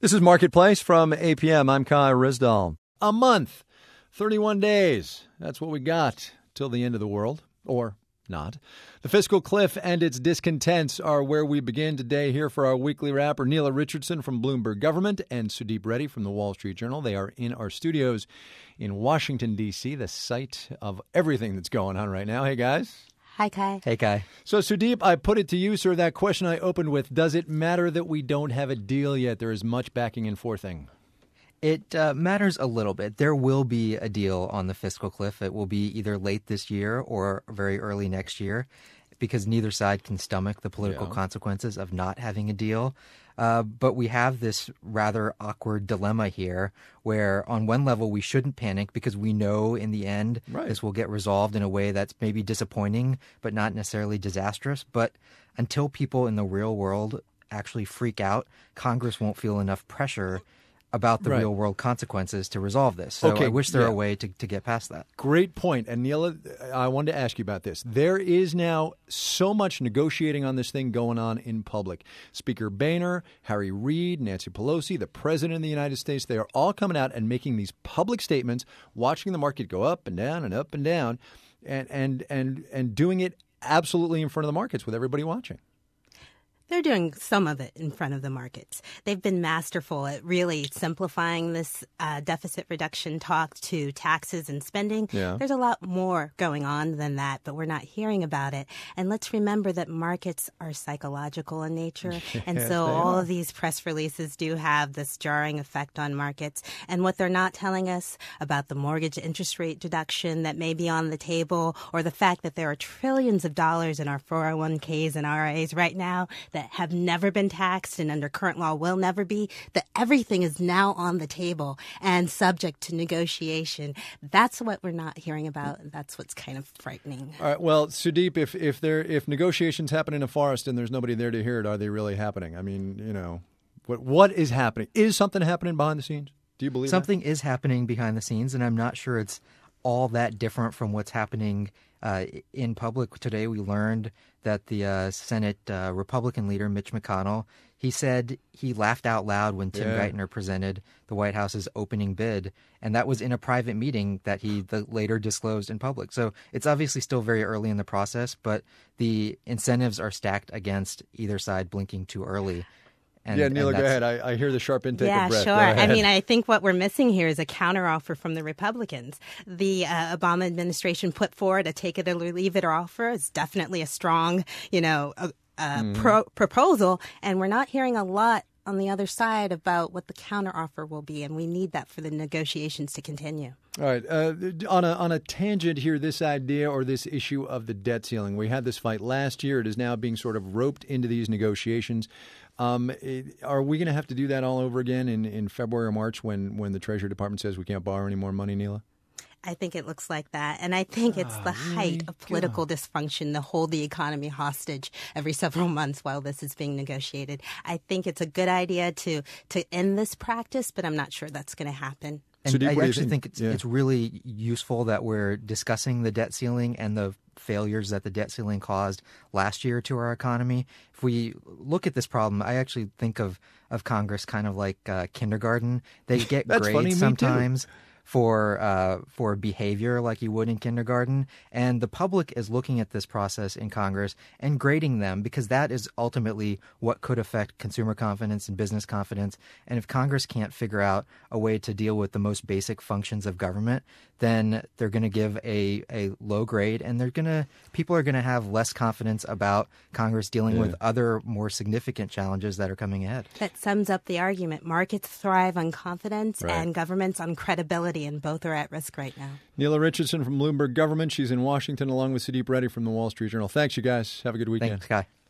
This is Marketplace from APM. I'm Kai Rizdal. A month, 31 days. That's what we got till the end of the world, or not. The fiscal cliff and its discontents are where we begin today. Here for our weekly wrap are Neela Richardson from Bloomberg Government and Sudeep Reddy from the Wall Street Journal. They are in our studios in Washington, D.C., the site of everything that's going on right now. Hey, guys. Hi, Kai. Hey, Kai. So, Sudeep, I put it to you, sir, that question I opened with, does it matter that we don't have a deal yet? There is much backing and forthing. It matters a little bit. There will be a deal on the fiscal cliff. It will be either late this year or very early next year because neither side can stomach the political consequences of not having a deal. But we have this rather awkward dilemma here where on one level we shouldn't panic because we know in the end this will get resolved in a way that's maybe disappointing but not necessarily disastrous. But until people in the real world actually freak out, Congress won't feel enough pressure about the real world consequences to resolve this. So I wish there were a way to get past that. Great point. And Neela, I wanted to ask you about this. There is now so much negotiating on this thing going on in public. Speaker Boehner, Harry Reid, Nancy Pelosi, the President of the United States, they are all coming out and making these public statements, watching the market go up and down and up and down, and doing it absolutely in front of the markets with everybody watching. They're doing some of it in front of the markets. They've been masterful at really simplifying this deficit reduction talk to taxes and spending. Yeah. There's a lot more going on than that, but we're not hearing about it. And let's remember that markets are psychological in nature. And so all of these press releases do have this jarring effect on markets. And what they're not telling us about the mortgage interest rate deduction that may be on the table, or the fact that there are trillions of dollars in our 401ks and RIAs right now that have never been taxed and under current law will never be, that everything is now on the table and subject to negotiation. That's what we're not hearing about. That's what's kind of frightening. All right. Well, Sudeep, if negotiations happen in a forest and there's nobody there to hear it, are they really happening? I mean, you know, what is happening? Is something happening behind the scenes? Do you believe something is happening behind the scenes, and I'm not sure it's all that different from what's happening in public. Today we learned that the Senate Republican leader, Mitch McConnell, he said he laughed out loud when Tim Geithner presented the White House's opening bid, and that was in a private meeting that he later disclosed in public. So it's obviously still very early in the process, but the incentives are stacked against either side blinking too early. Neela, go ahead. I hear the sharp intake of breath. Yeah, sure. I mean, I think what we're missing here is a counteroffer from the Republicans. The Obama administration put forward a take it or leave it offer. It's definitely a strong, proposal, and we're not hearing a lot on the other side about what the counteroffer will be, and we need that for the negotiations to continue. All right. On a tangent here, this idea or this issue of the debt ceiling, we had this fight last year. It is now being sort of roped into these negotiations. Are we going to have to do that all over again in February or March when the Treasury Department says we can't borrow any more money, Neela? I think it looks like that. And I think it's the height of political dysfunction to hold the economy hostage every several months while this is being negotiated. I think it's a good idea to end this practice, but I'm not sure that's going to happen. And I actually think it's really useful that we're discussing the debt ceiling and the failures that the debt ceiling caused last year to our economy. If we look at this problem, I actually think of Congress kind of like kindergarten. They get grades sometimes for behavior like you would in kindergarten. And the public is looking at this process in Congress and grading them because that is ultimately what could affect consumer confidence and business confidence. And if Congress can't figure out a way to deal with the most basic functions of government, then they're going to give a low grade, and people are going to have less confidence about Congress dealing with other more significant challenges that are coming ahead. That sums up the argument. Markets thrive on confidence and governments on credibility, and both are at risk right now. Neela Richardson from Bloomberg Government. She's in Washington along with Sudeep Reddy from the Wall Street Journal. Thanks, you guys. Have a good weekend. Thanks, Kai.